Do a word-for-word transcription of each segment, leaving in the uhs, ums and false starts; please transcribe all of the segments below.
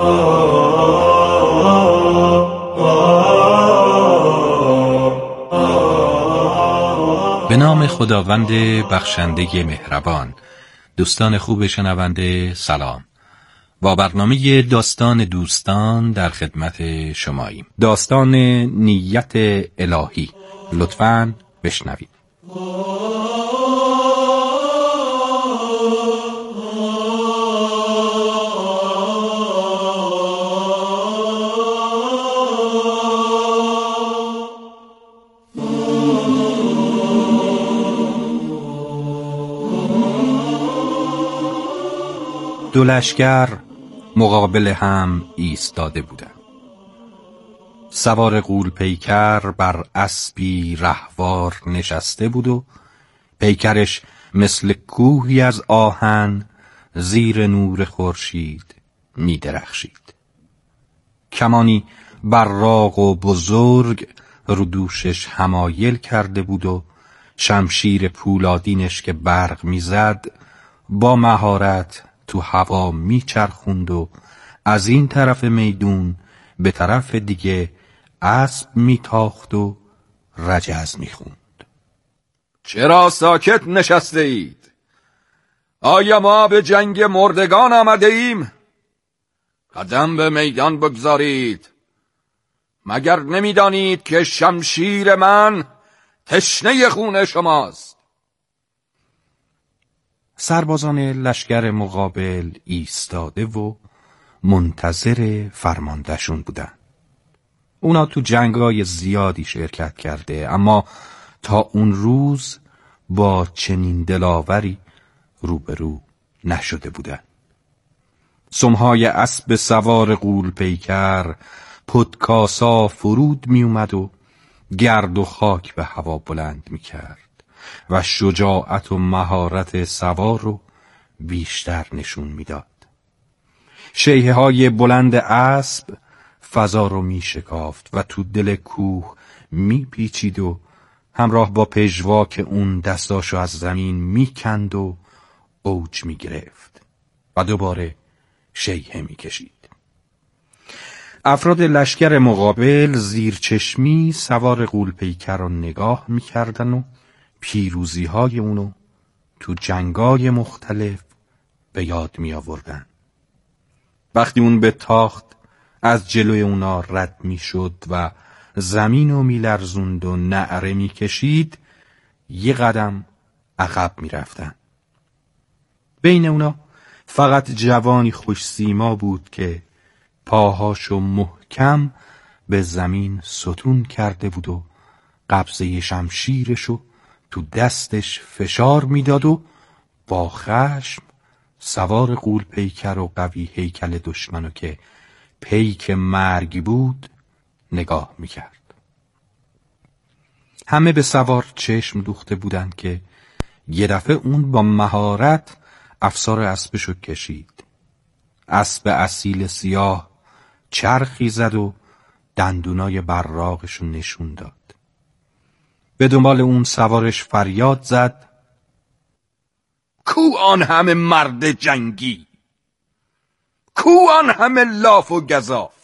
به نام خداوند بخشنده مهربان. دوستان خوب شنونده سلام. با برنامه داستان دوستان در خدمت شماییم. داستان نیت الهی. لطفاً بشنوید. دو لشکر مقابل هم ایستاده بودند. سوار غول پیکر بر اسبی رهوار نشسته بود و پیکرش مثل کوهی از آهن زیر نور خورشید می درخشید. کمانی براق و بزرگ رو دوشش حمایل کرده بود و شمشیر پولادینش که برق می زد با مهارت تو هوا میچرخوند و از این طرف میدون به طرف دیگه اسب میتاخت و رجز میخوند. چرا ساکت نشسته اید؟ آیا ما به جنگ مردگان آمده ایم؟ قدم به میدان بگذارید. مگر نمیدانید که شمشیر من تشنه خون شماست؟ سربازان لشکر مقابل ایستاده و منتظر فرماندهشون بودن. اونا تو جنگای زیادی شرکت کرده، اما تا اون روز با چنین دلاوری روبرو نشده بودن. سمهای اسب سوار غول پیکر پدکاسا فرود می اومد و گرد و خاک به هوا بلند می کرد و شجاعت و مهارت سوار رو بیشتر نشون میداد. شیهه های بلند اسب فضا رو می شکافت و تو دل کوه می پیچید و همراه با پژواک اون دستاشو از زمین می کند و اوج می گرفت و دوباره شیهه می کشید. افراد لشکر مقابل زیر چشمی سوار غول پیکر رو نگاه می کردن و پیروزی های اونو تو جنگای مختلف به یاد می آوردن. وقتی اون به تاخت از جلوی اونا رد می شد و زمینو می لرزوند و نعره می کشید، یه قدم عقب می رفتن. بین اونا فقط جوانی خوش سیما بود که پاهاشو محکم به زمین ستون کرده بود و قبضه شمشیرشو تو دستش فشار میداد و با خشم سوار غول پیکر و قوی هیکل دشمنو که پیک مرگ بود نگاه میکرد. همه به سوار چشم دوخته بودن که یه دفعه اون با مهارت افسار اسبشو کشید. اسب اصیل سیاه چرخی زد و دندونای براقشو نشون داد. به دنبال اون سوارش فریاد زد: کو آن همه مرد جنگی؟ کو آن همه لاف و گزاف؟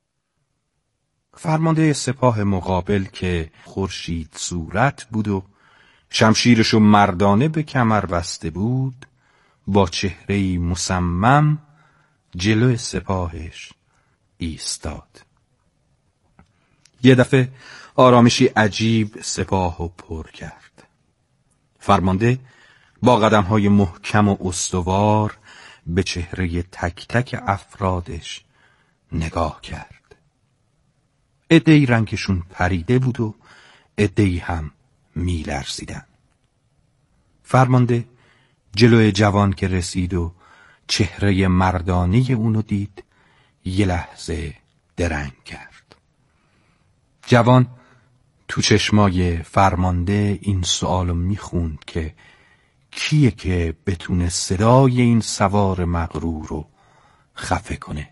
فرمانده سپاه مقابل که خورشید صورت بود و شمشیرشو مردانه به کمر بسته بود، با چهره‌ای مصمم جلو سپاهش ایستاد. یه دفعه آرامشی عجیب سپاهو پر کرد. فرمانده با قدم‌های محکم و استوار به چهره تک تک افرادش نگاه کرد. عده‌ای رنگشون پریده بود و عده‌ای هم می‌لرزیدن. فرمانده جلوی جوان که رسید و چهره مردانه اونو دید، یه لحظه درنگ کرد. جوان تو چشمای فرمانده این سوالو میخوند که کیه که بتونه صدای این سوار مغرور رو خفه کنه.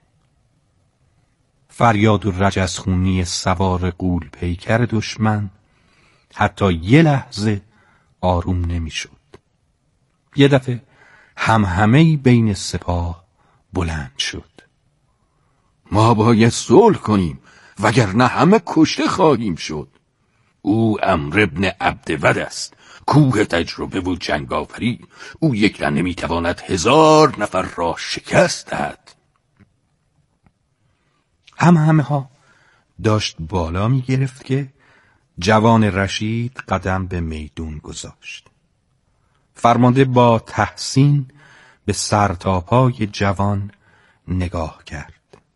فریاد و رجزخونی سوار غول پیکر دشمن حتی یه لحظه آروم نمیشد. یه دفعه همهمه‌ای بین سپاه بلند شد. ما باید صلح کنیم وگرنه همه کشته خواهیم شد. او عمرو ابن عبدود است، کوه تجربه و جنگاوری. او یک را نمیتواند هزار نفر را شکست دهد. هم همه ها داشت بالا می گرفت که جوان رشید قدم به میدون گذاشت. فرمانده با تحسین به سرتاپای جوان نگاه کرد.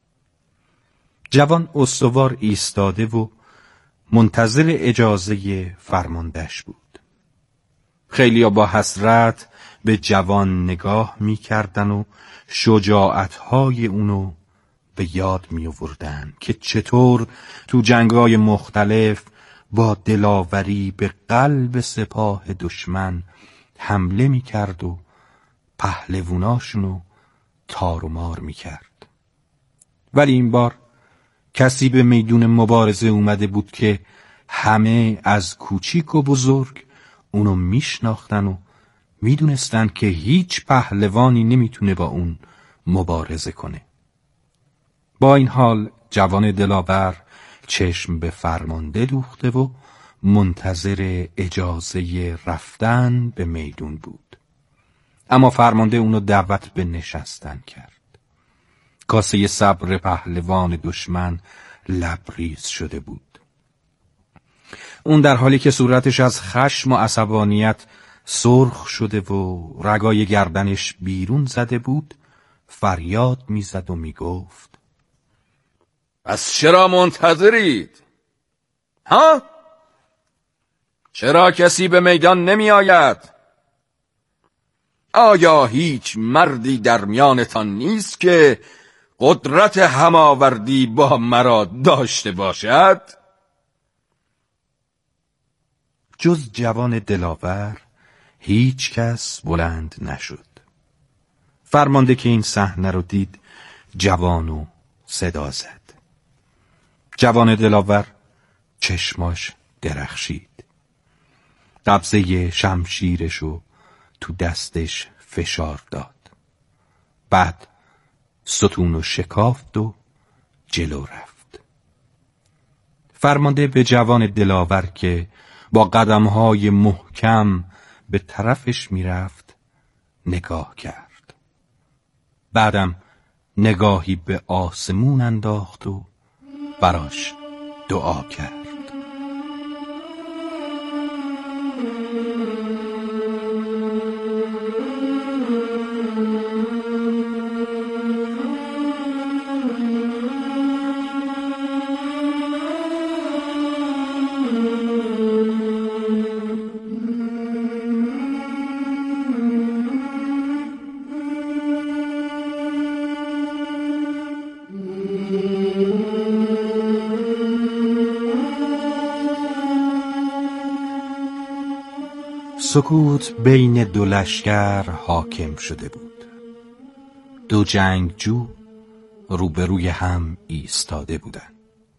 جوان استوار ایستاده و منتظر اجازه فرماندهش بود. خیلیا با حسرت به جوان نگاه می کردن و شجاعتهای اونو به یاد می آوردن که چطور تو جنگای مختلف با دلاوری به قلب سپاه دشمن حمله می کرد و پهلووناشونو تار و مار می کرد. ولی این بار کسی به میدون مبارزه اومده بود که همه از کوچیک و بزرگ اونو میشناختن و میدونستن که هیچ پهلوانی نمیتونه با اون مبارزه کنه. با این حال جوان دلاور چشم به فرمانده دوخته و منتظر اجازه رفتن به میدون بود. اما فرمانده اونو دعوت به نشستن کرد. کاسه صبر پهلوان دشمن لبریز شده بود. اون در حالی که صورتش از خشم و عصبانیت سرخ شده و رگای گردنش بیرون زده بود، فریاد میزد و میگفت: پس چرا منتظرید؟ ها؟ چرا کسی به میدان نمی آید؟ آیا هیچ مردی در میانتان نیست که قدرت هماوردی با مرا داشته باشد؟ جز جوان دلاور هیچ کس بلند نشد. فرمانده که این صحنه رو دید جوانو صدا زد. جوان دلاور چشماش درخشید. قبضه شمشیرشو تو دستش فشار داد. بعد ستونو شکافت و جلو رفت. فرمانده به جوان دلاور که با قدمهای محکم به طرفش میرفت نگاه کرد. بعدم نگاهی به آسمون انداخت و براش دعا کرد. سکوت بین دو لشکر حاکم شده بود. دو جنگجو روبروی هم ایستاده بودند.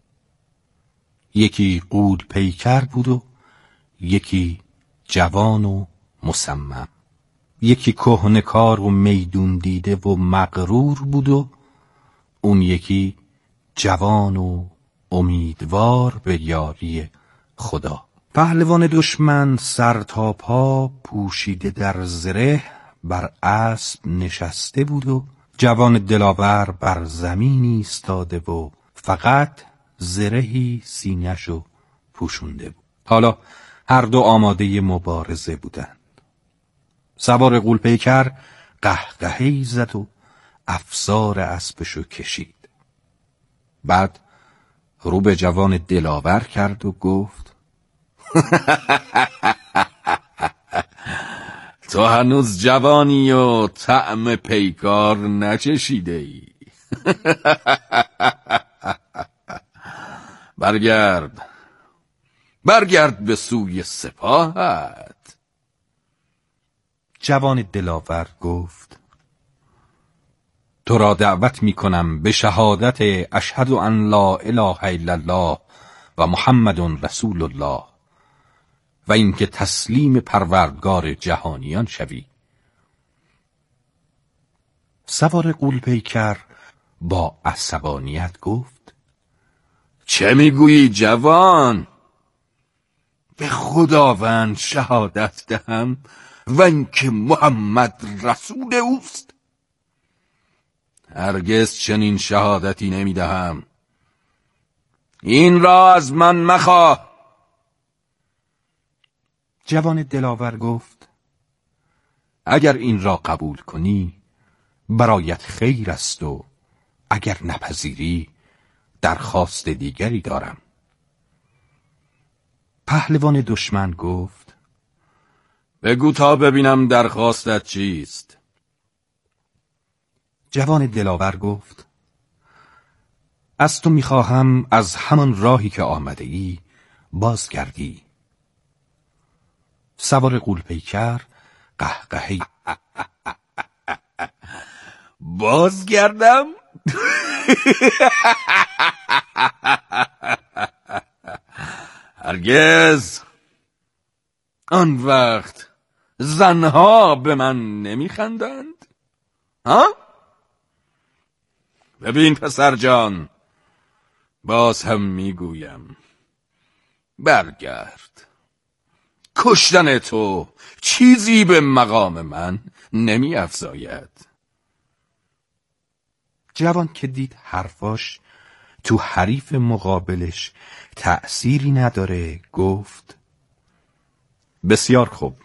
یکی غول پیکر بود و یکی جوان و مصمم. یکی کهنه‌کار و میدون دیده و مغرور بود و اون یکی جوان و امیدوار به یاری خدا. پهلوان دشمن سر تا پا پوشیده در زره بر اسب نشسته بود و جوان دلاور بر زمین ایستاده و فقط زرهی سینه‌شو پوشونده بود. حالا هر دو آماده مبارزه بودند. سوار غول پیکر قهقهی زد و افسار اسبشو کشید. بعد رو به جوان دلاور کرد و گفت: تو هنوز جوانی و طعم پیکار نچشیده ای. برگرد برگرد به سوی سپاهت. جوان دلاور گفت: تو را دعوت می کنم به شهادت اشهد ان لا اله الا الله و محمد رسول الله و اینکه تسلیم پروردگار جهانیان شوی. سوار غول پیکر با عصبانیت گفت: چه میگویی جوان؟ به خداوند شهادت دهم و اینکه محمد رسول اوست، هرگز چنین شهادتی نمیدهم. این را از من مخواه. جوان دلاور گفت: اگر این را قبول کنی برایت خیر است و اگر نپذیری درخواست دیگری دارم. پهلوان دشمن گفت: بگو تا ببینم درخواستت چیست. جوان دلاور گفت: از تو میخواهم از همان راهی که آمده ای بازگردی. سوار غول‌پیکر قهقهی بازگردم؟ هرگز. آن وقت زنها به من نمیخندند؟ ها؟ ببین پسر جان، باز هم میگویم برگرد. کشتن تو چیزی به مقام من نمی افزاید. جوان که دید حرفاش تو حریف مقابلش تأثیری نداره گفت: بسیار خوب،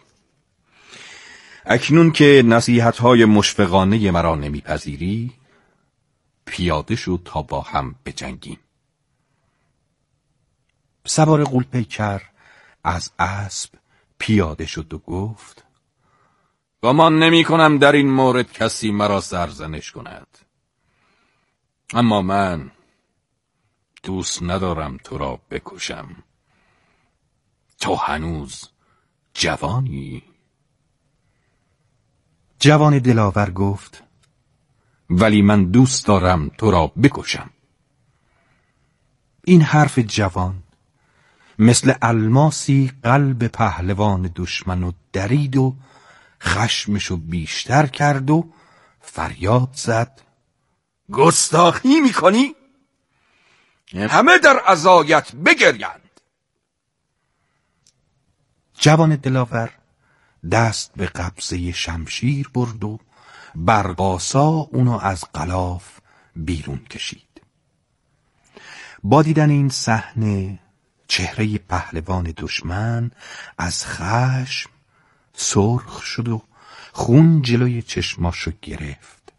اکنون که نصیحت‌های مشفقانه مرا نمیپذیری پیاده شو تا با هم بجنگیم. سوار غول‌پیکر از اسب پیاده شد و گفت: گمان نمی کنم در این مورد کسی مرا سرزنش کند، اما من دوست ندارم تو را بکشم. تو هنوز جوانی. جوان دلاور گفت: ولی من دوست دارم تو را بکشم. این حرف جوان مثل الماسی قلب پهلوان دشمن و درید و خشمشو بیشتر کرد و فریاد زد: گستاخی میکنی؟ همه در عزایت بگریند. جوان دلاور دست به قبضه شمشیر برد و برقاسا اونو از غلاف بیرون کشید. با دیدن این صحنه چهره پهلوان دشمن از خشم سرخ شد و خون جلوی چشماشو گرفت.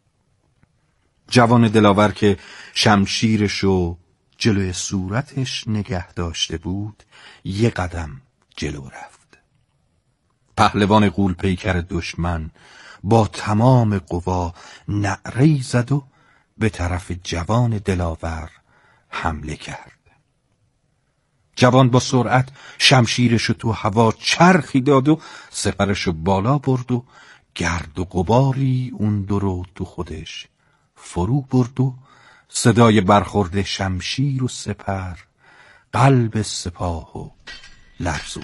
جوان دلاور که شمشیرشو جلوی صورتش نگه داشته بود یه قدم جلو رفت. پهلوان غول‌پیکر دشمن با تمام قوا نعره‌ای زد و به طرف جوان دلاور حمله کرد. جوان با سرعت شمشیرشو تو هوا چرخی داد و سپرشو بالا برد و گرد و غباری اون دو رو تو خودش فرو برد و صدای برخورد شمشیر و سپر قلب سپاهو لرزوند.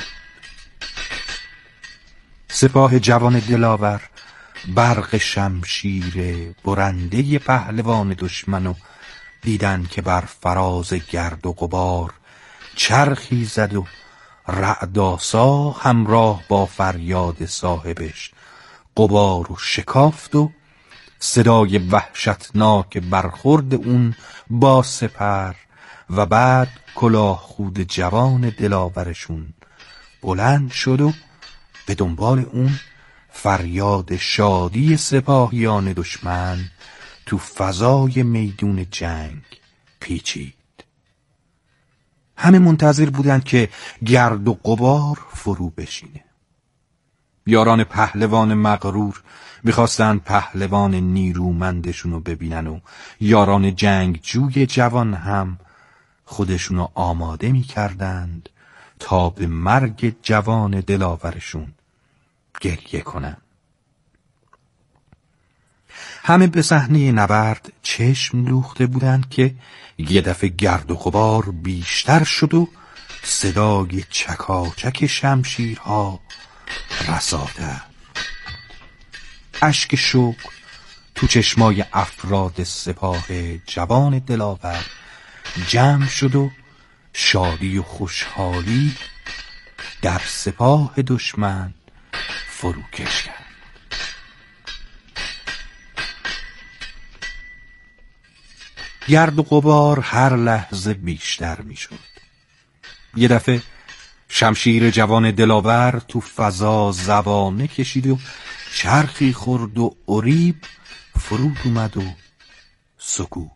سپاه جوان دلاور برق شمشیر برنده پهلوان دشمنو دیدن که بر فراز گرد و غبار چرخی زد و رعدآسا همراه با فریاد صاحبش غبار و شکافت و صدای وحشتناک برخورد اون با سپر و بعد کلاه خود جوان دلاورشون بلند شد و به دنبال اون فریاد شادی سپاهیان دشمن تو فضای میدون جنگ پیچید. همه منتظر بودند که گرد و غبار فرو بشینه. یاران پهلوان مغرور می‌خواستند پهلوان نیرومندشونو ببینن و یاران جنگجوی جوان هم خودشونو آماده می‌کردند تا به مرگ جوان دلاورشون گریه کنن. همه به صحنه نبرد چشم دوخته بودند که یه دفعه گرد و غبار بیشتر شد و صدای چکاچک شمشیرها رساده. اشک شوق تو چشمای افراد سپاه جوان دلاور جمع شد و شادی و خوشحالی در سپاه دشمن فروکش کرد. گرد و غبار هر لحظه بیشتر می شد. یه دفعه شمشیر جوان دلاور تو فضا زبانه کشید و چرخی خورد و اریب فرود اومد و سکوت.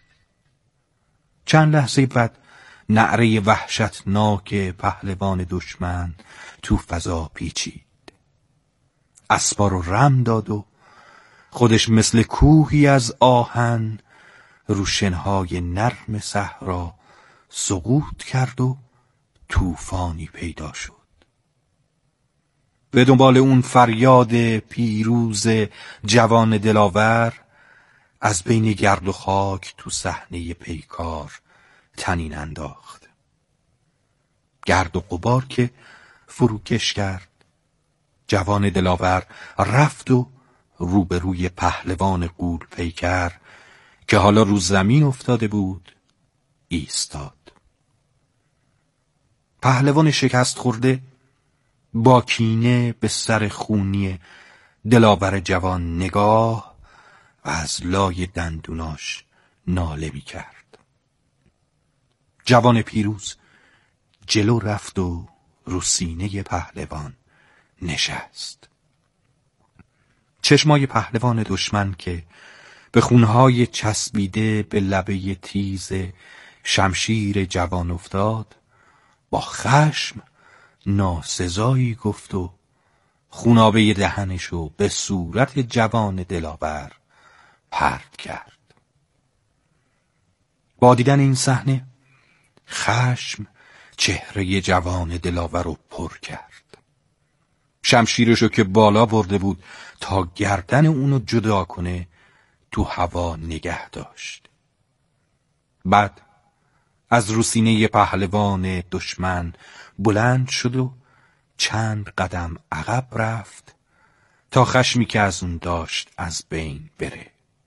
چند لحظه بعد نعره وحشتناک پهلوان دشمن تو فضا پیچید. اسبا رو رم داد و خودش مثل کوهی از آهن رو شنهای نرم صحرا سقوط کرد و طوفانی پیدا شد. به دنبال اون فریاد پیروز جوان دلاور از بین گرد و خاک تو صحنه پیکار تنین انداخت. گرد و غبار که فروکش کرد، جوان دلاور رفت و روبروی پهلوان غول پیکر که حالا رو زمین افتاده بود ایستاد. پهلوان شکست خورده با کینه به سر خونی دلاور جوان نگاه و از لای دندوناش ناله می کرد. جوان پیروز جلو رفت و رو سینه پهلوان نشست. چشمای پهلوان دشمن که به خونهای چسبیده به لبه تیز شمشیر جوان افتاد با خشم ناسزایی گفت و خونابه دهنشو به صورت جوان دلاور پرت کرد. با دیدن این صحنه خشم چهره جوان دلاور رو پر کرد. شمشیرشو که بالا برده بود تا گردن اونو جدا کنه تو هوا نگه داشت. بعد از روسینه پهلوان دشمن بلند شد و چند قدم عقب رفت تا خشمی که از اون داشت از بین بره.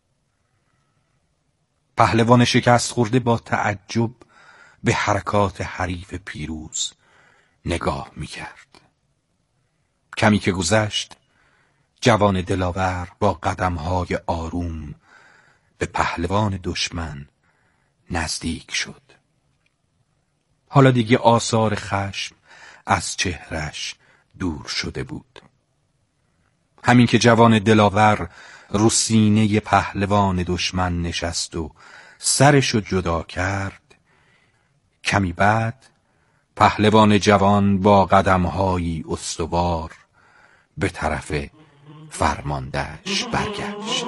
پهلوان شکست خورده با تعجب به حرکات حریف پیروز نگاه می‌کرد. کمی که گذشت جوان دلاور با قدم‌های آروم به پهلوان دشمن نزدیک شد. حالا دیگه آثار خشم از چهرش دور شده بود. همین که جوان دلاور رو سینه پهلوان دشمن نشست و سرشو جدا کرد، کمی بعد پهلوان جوان با قدم‌هایی استوار به طرف فرماندهش برگشت.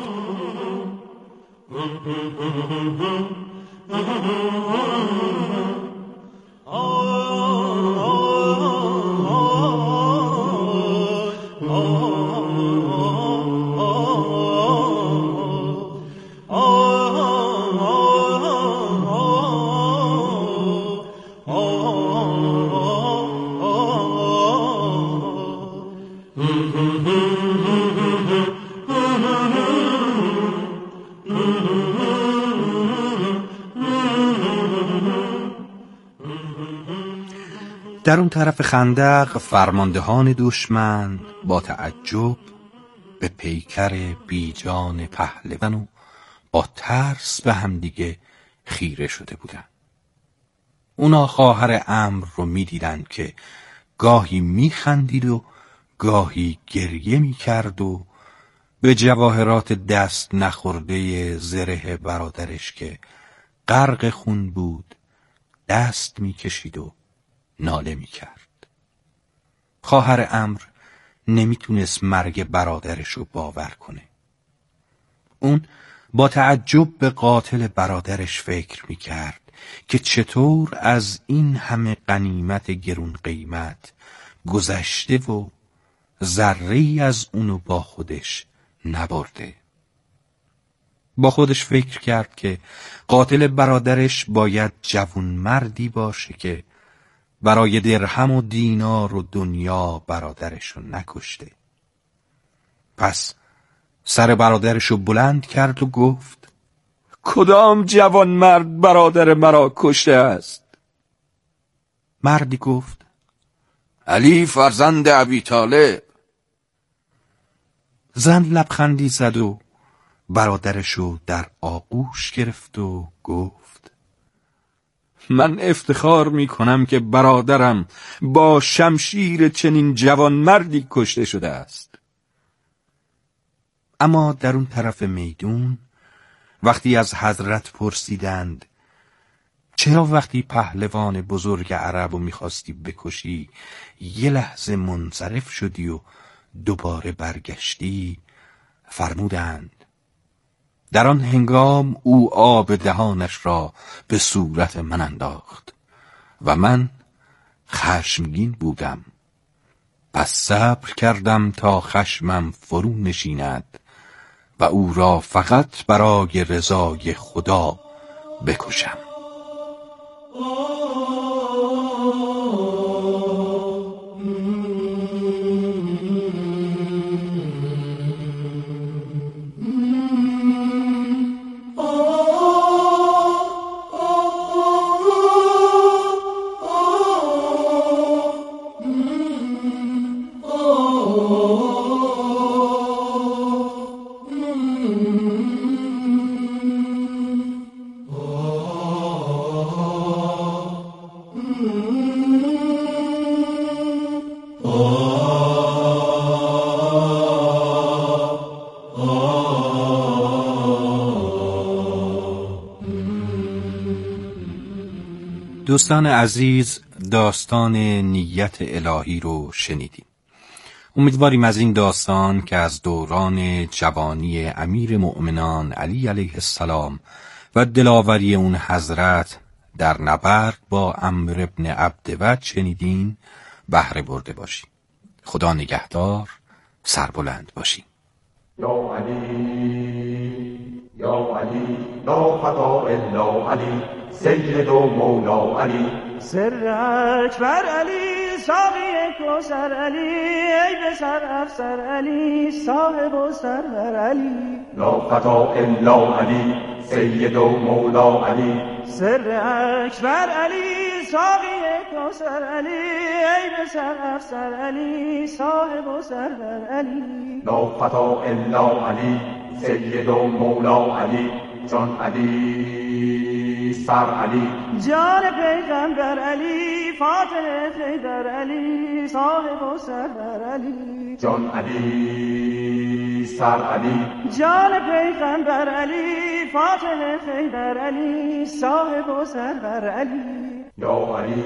در اون طرف خندق فرماندهان دشمن با تعجب به پیکر بیجان پهلوان و با ترس به همدیگه خیره شده بودن. اونا خواهر امر رو می دیدن که گاهی می خندید و گاهی گریه می کرد و به جواهرات دست نخورده زره برادرش که غرق خون بود دست می کشید و ناله می کرد. خواهر امر نمیتونست مرگ برادرش رو باور کنه. اون با تعجب به قاتل برادرش فکر می کرد که چطور از این همه غنیمت گرون قیمت گذشته و ذره‌ای از اونو با خودش نبرده. با خودش فکر کرد که قاتل برادرش باید جوون مردی باشه که برای درهم و دینار و دنیا برادرش رو نکشته. پس سر برادرشو بلند کرد و گفت: کدام جوان مرد برادر مرا کشته است؟ مردی گفت: علی فرزند ابی طالب. زن لبخندی زد و برادرشو در آغوش گرفت و گفت: من افتخار می کنم که برادرم با شمشیر چنین جوان مردی کشته شده است. اما در اون طرف میدون وقتی از حضرت پرسیدند: چرا وقتی پهلوان بزرگ عربو میخواستی بکشی یه لحظه منصرف شدی و دوباره برگشتی؟ فرمودند: در آن هنگام او آب دهانش را به صورت من انداخت و من خشمگین بودم، پس صبر کردم تا خشمم فرو نشیند و او را فقط برای رضای خدا بکشم. دوستان عزیز، داستان نیت الهی رو شنیدیم. امیدواریم از این داستان که از دوران جوانی امیر مؤمنان علی علیه السلام و دلاوری اون حضرت در نبرد با عمرو ابن عبدود شنیدین بهره برده باشیم. خدا نگهدار، سربلند باشیم. یا علی یا علی لا فدا الا علی سید و مولا علی سر اکبر علی ساقی کوثر علی ای به سر افسر علی صاحب و سرور علی لا فدا الا علی سید و مولا علی سر اکبر علی ساقی کوثر علی ای به سر افسر علی صاحب و سرور علی لا فدا الا علی سید و مولا علی جان علی سر علی جان پیغمبر علی فاتح خیدر علی صاحب و سرور علی جان علی سر علی جان پیغمبر علی فاتح خیدر علی صاحب و سرور علی یا علی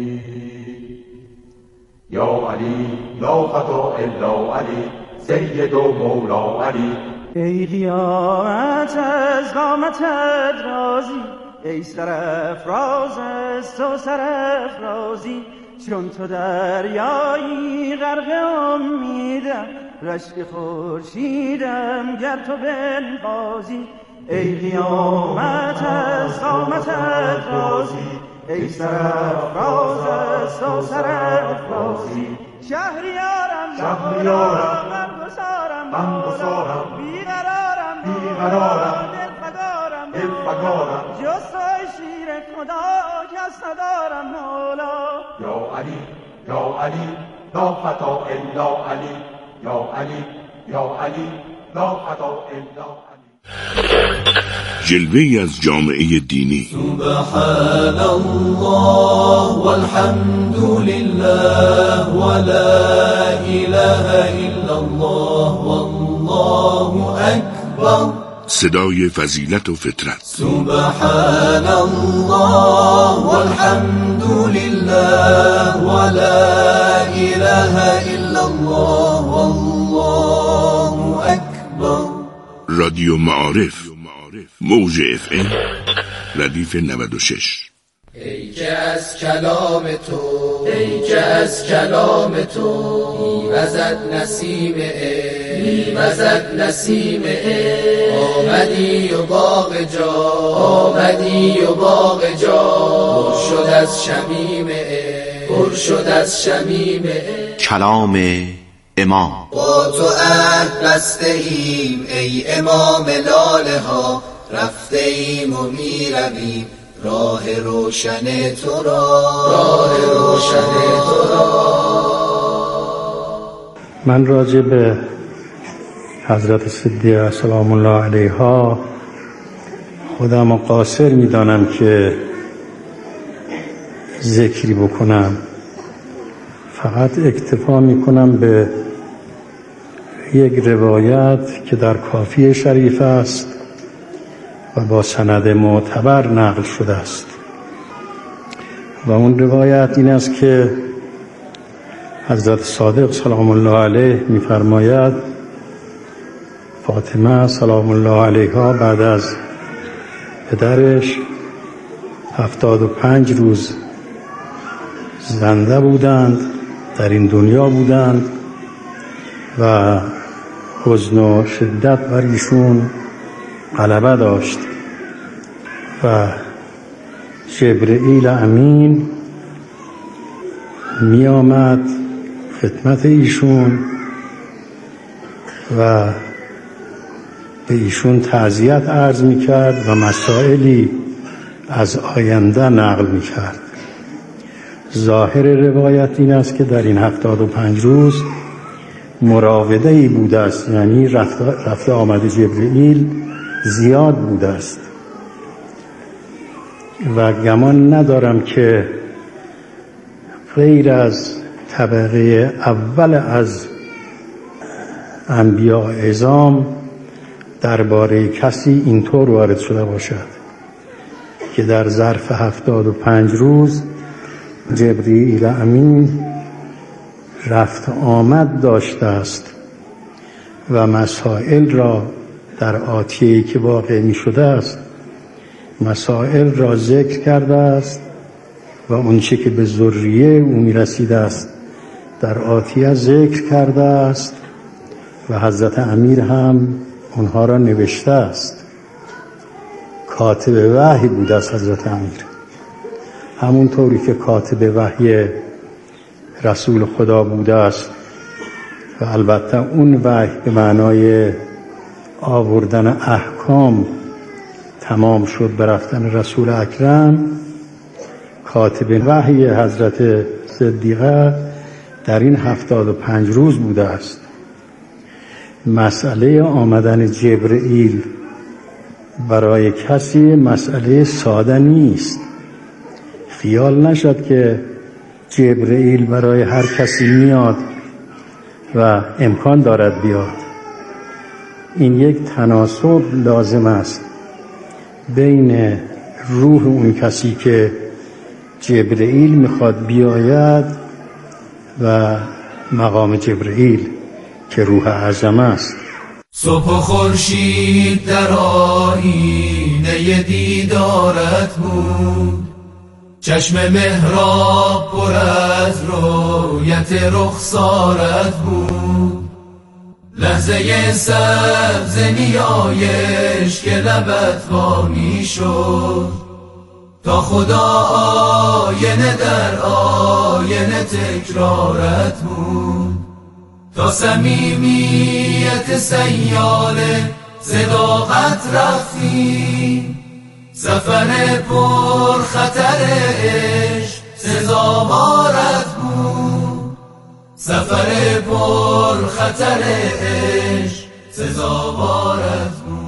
یا علی لا فدا الا علی سید و مولا علی ای قیامت از قامتت راضی ای سرافراز از تو سرافرازی چون تو دریایی غرق امیدم رشک خورشیدم گر تو بنوازی ای قیامت از قامتت راضی ای سرافراز از تو سرافرازی شهریارم شهریارم غمگسارم غمگسارم بیقرارم بیقرارم دلفگارم دلفگارم جز توی شیر خدا کس ندارم مولا یا علی یا علی لا فدا الا علی یا علی یا علی لا فدا الا علی. جلوه‌ای از جامعه دینی. سبحان الله والحمد لله ولا اله الا الله والله اکبر. صدای فضیلت و فطرت. سبحان الله والحمد لله ولا اله الا الله والله اکبر. رادیو معارف موج اف ام ردیف نود و شش. ای که از کلام تو ای که از کلام تو میوزد نسیم عشق میوزد نسیم عشق آمدی و باغ جا آمدی و باغ جا پر شد از شمیم عشق پر شد از شمیم عشق. کلام امام. با تو عهد بسته ایم ای امام لاله ها، رفته ایم و می رویم راه روشن تو را، راه روشن تو را. من راجع به حضرت صدیقه سلام الله علیها خودم قاصر میدانم که ذکری بکنم، فقط اکتفا میکنم به یک روایت که در کافی شریف است و با سند معتبر نقل شده است و اون روایت این است که حضرت صادق سلام الله علیه می‌فرماید فاطمه سلام الله علیها بعد از پدرش هفتاد و پنج روز زنده بودند، در این دنیا بودند و حزن و شدت بر ایشون غلبه داشت و جبرئیل امین می آمد خدمت ایشون و به ایشون تعزیت عرض می کرد و مسائلی از آینده نقل می کرد. ظاهر روایت این است که در این هفتاد و پنج روز مراوده ای بوده است، یعنی رفته, رفته آمد جبرئیل زیاد بوده است و گمان ندارم که غیر از طبقه اول از انبیاء اعظام درباره کسی اینطور وارد شده باشد که در ظرف هفتاد و پنج روز جبرئیل امین رفت آمد داشته است و مسائل را در آتیه‌ای که واقع می شده است مسائل را ذکر کرده است و اونچه که به ذریه او می رسیده است در آتیه ذکر کرده است و حضرت امیر هم اونها را نوشته است. کاتب وحی بوده است حضرت امیر، همونطوری که کاتب وحی رسول خدا بوده است و البته اون وحی به معنای آوردن احکام تمام شد به رفتن رسول اکرم. کاتب وحی حضرت صدیقه در این هفتاد و پنج روز بوده است. مسئله آمدن جبرئیل برای کسی مسئله ساده نیست. خیال نشد که جبرئیل برای هر کسی میاد و امکان دارد بیاد. این یک تناسب لازم است بین روح اون کسی که جبرئیل میخواد بیاید و مقام جبرئیل که روح اعظم است. صبح و خورشید در آیینه دیدارت بود، چشم محراب پر از رویت رخسارت بود، لحظه سبز نیایش که لبت وا می شد تا خدا آینه در آینه تکرارت بود، تا صمیمیت سیاله صداقت رفتی، سفر پر خطر عشق سزاوارت بود، سفر پر خطر عشق سزاوارت بود.